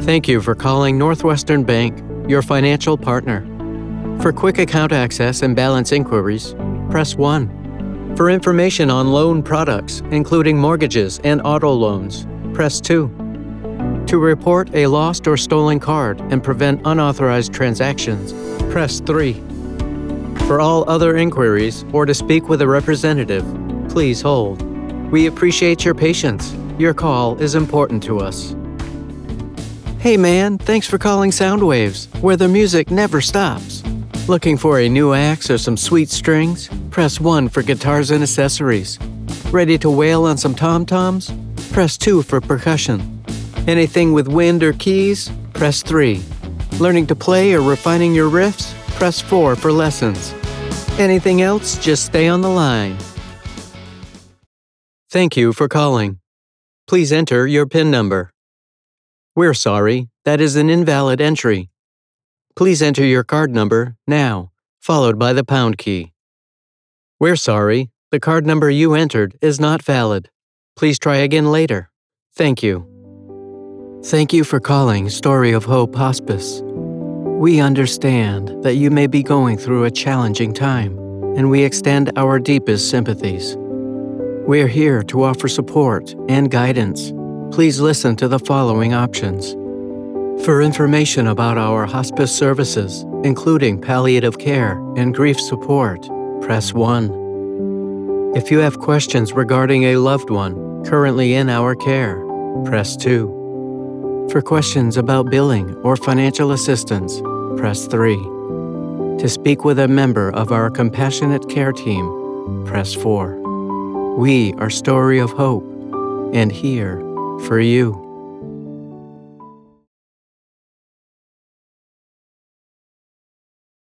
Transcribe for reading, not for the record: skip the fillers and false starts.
Thank you for calling Northwestern Bank, your financial partner. For quick account access and balance inquiries, press 1. For information on loan products, including mortgages and auto loans, press 2. To report a lost or stolen card and prevent unauthorized transactions, press 3. For all other inquiries or to speak with a representative, please hold. We appreciate your patience. Your call is important to us. Hey man, thanks for calling Soundwaves, where the music never stops. Looking for a new axe or some sweet strings? Press 1 for guitars and accessories. Ready to wail on some tom-toms? Press 2 for percussion. Anything with wind or keys? Press 3. Learning to play or refining your riffs? Press 4 for lessons. Anything else, just stay on the line. Thank you for calling. Please enter your PIN number. We're sorry, that is an invalid entry. Please enter your card number now, followed by the pound key. We're sorry, the card number you entered is not valid. Please try again later. Thank you. Thank you for calling Story of Hope Hospice. We understand that you may be going through a challenging time, and we extend our deepest sympathies. We're here to offer support and guidance. Please listen to the following options. For information about our hospice services, including palliative care and grief support, press 1. If you have questions regarding a loved one currently in our care, press 2. For questions about billing or financial assistance, press 3. To speak with a member of our compassionate care team, press 4. We are Story of Hope, and here for you.